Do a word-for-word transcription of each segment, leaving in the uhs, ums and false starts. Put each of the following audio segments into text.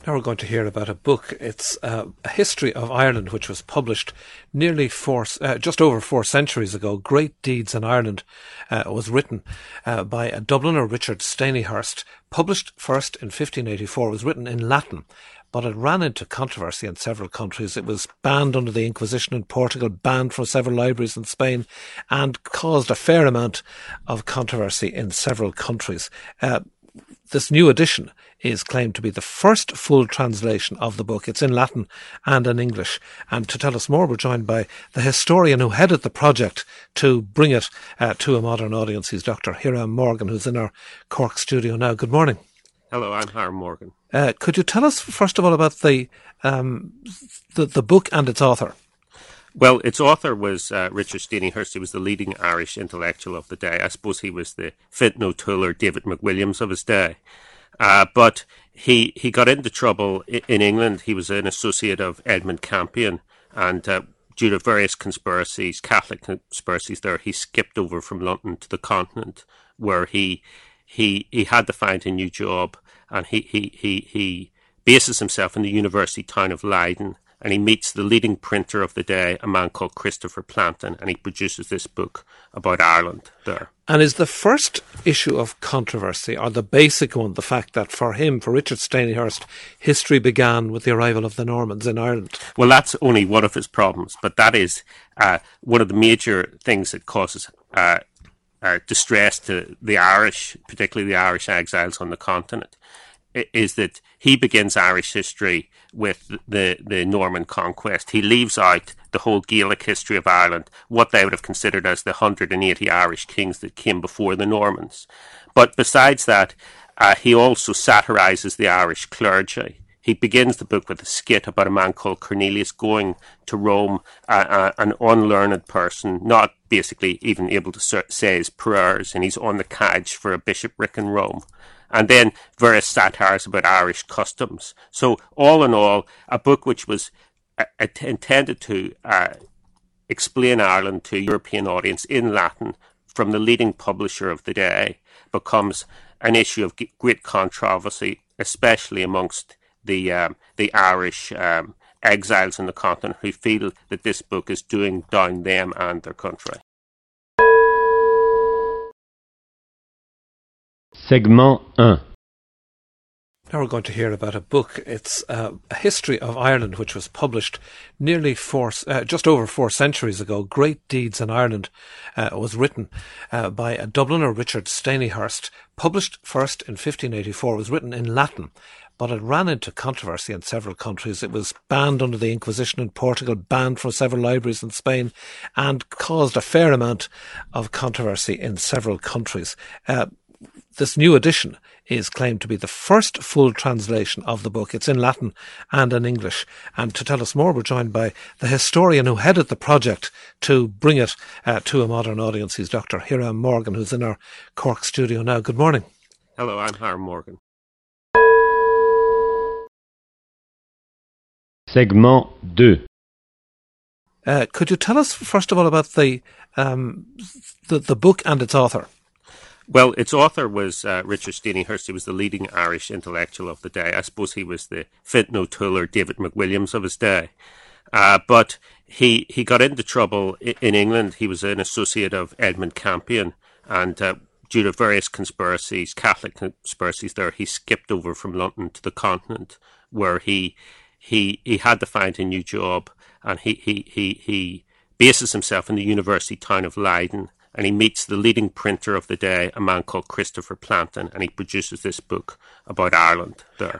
Now we're going to hear about a book. It's uh, a history of Ireland, which was published nearly four, uh, just over four centuries ago. Great Deeds in Ireland uh, was written uh, by a Dubliner, Richard Stanihurst. Published first in fifteen eighty-four, it was written in Latin, but it ran into controversy in several countries. It was banned under the Inquisition in Portugal, banned from several libraries in Spain, and caused a fair amount of controversy in several countries. Uh, This new edition is claimed to be the first full translation of the book. It's in Latin and in English. And to tell us more, we're joined by the historian who headed the project to bring it uh, to a modern audience. He's Doctor Hiram Morgan, who's in our Cork studio now. Good morning. Hello, I'm Hiram Morgan. Uh, could you tell us, first of all, about the um, the, the book and its author? Well, its author was uh, Richard Stanihurst. He was the leading Irish intellectual of the day. I suppose he was the Fintan O'Toole or David McWilliams of his day. Uh, but he he got into trouble in England. He was an associate of Edmund Campion, and uh, due to various conspiracies, Catholic conspiracies there, he skipped over from London to the continent, where he he he had to find a new job, and he he he, he bases himself in the university town of Leiden. And he meets the leading printer of the day, a man called Christopher Plantin, and he produces this book about Ireland there. And is the first issue of controversy, or the basic one, the fact that for him, for Richard Stanihurst, history began with the arrival of the Normans in Ireland? Well, that's only one of his problems, but that is uh, one of the major things that causes uh, uh, distress to the Irish, particularly the Irish exiles on the continent, is that he begins Irish history with the, the Norman conquest. He leaves out the whole Gaelic history of Ireland, what they would have considered as the one hundred eighty Irish kings that came before the Normans. But besides that, uh, he also satirises the Irish clergy. He begins the book with a skit about a man called Cornelius going to Rome, uh, uh, an unlearned person, not basically even able to say his prayers, and he's on the cadge for a bishopric in Rome. And then various satires about Irish customs. So all in all, a book which was uh, intended to uh, explain Ireland to a European audience in Latin from the leading publisher of the day becomes an issue of great controversy, especially amongst the um, the Irish um, exiles on the continent who feel that this book is doing down them and their country. Segment one. Now we're going to hear about a book. It's uh, a history of Ireland, which was published nearly four, uh, just over four centuries ago. Great Deeds in Ireland uh, was written uh, by a Dubliner, Richard Stanihurst. Published first in fifteen eighty-four, it was written in Latin, but it ran into controversy in several countries. It was banned under the Inquisition in Portugal, banned from several libraries in Spain, and caused a fair amount of controversy in several countries. Uh, This new edition is claimed to be the first full translation of the book. It's in Latin and in English. And to tell us more, we're joined by the historian who headed the project to bring it uh, to a modern audience. He's Doctor Hiram Morgan, who's in our Cork studio now. Good morning. Hello, I'm Hiram Morgan. Segment two. Uh, could you tell us, first of all, about the um, the, the book and its author? Well, its author was uh, Richard Stanihurst. He was the leading Irish intellectual of the day. I suppose he was the Fintan O'Toole or David McWilliams of his day. Uh, but he he got into trouble in England. He was an associate of Edmund Campion, and uh, due to various conspiracies, Catholic conspiracies there, he skipped over from London to the continent, where he he he had to find a new job, and he he he, he bases himself in the university town of Leiden. And he meets the leading printer of the day, a man called Christopher Plantin, and he produces this book about Ireland there.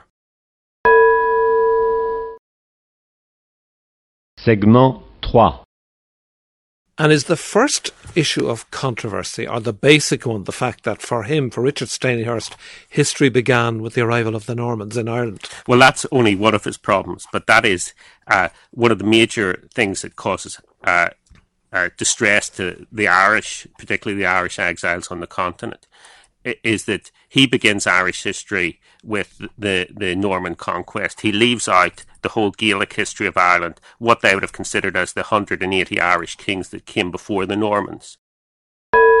Segment three. And is the first issue of controversy, or the basic one, the fact that for him, for Richard Stanihurst, history began with the arrival of the Normans in Ireland? Well, that's only one of his problems, but that is uh, one of the major things that causes uh, uh, distress to the Irish, particularly the Irish exiles on the continent, is that he begins Irish history with the, the Norman conquest. He leaves out the whole Gaelic history of Ireland, what they would have considered as the one hundred eighty Irish kings that came before the Normans.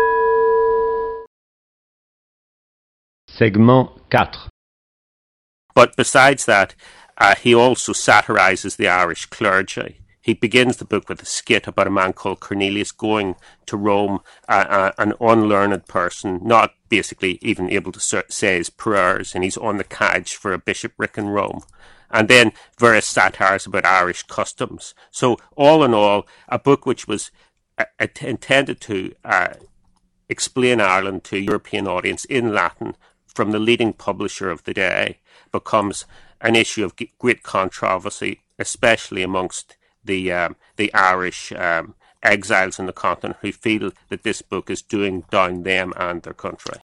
Segment four. But besides that, uh, he also satirises the Irish clergy. He begins the book with a skit about a man called Cornelius going to Rome, uh, uh, an unlearned person, not basically even able to say his prayers, and he's on the cadge for a bishopric in Rome. And then various satires about Irish customs. So all in all, a book which was uh, intended to uh, explain Ireland to a European audience in Latin from the leading publisher of the day becomes an issue of great controversy, especially amongst the um, the Irish um, exiles in the continent who feel that this book is doing down them and their country.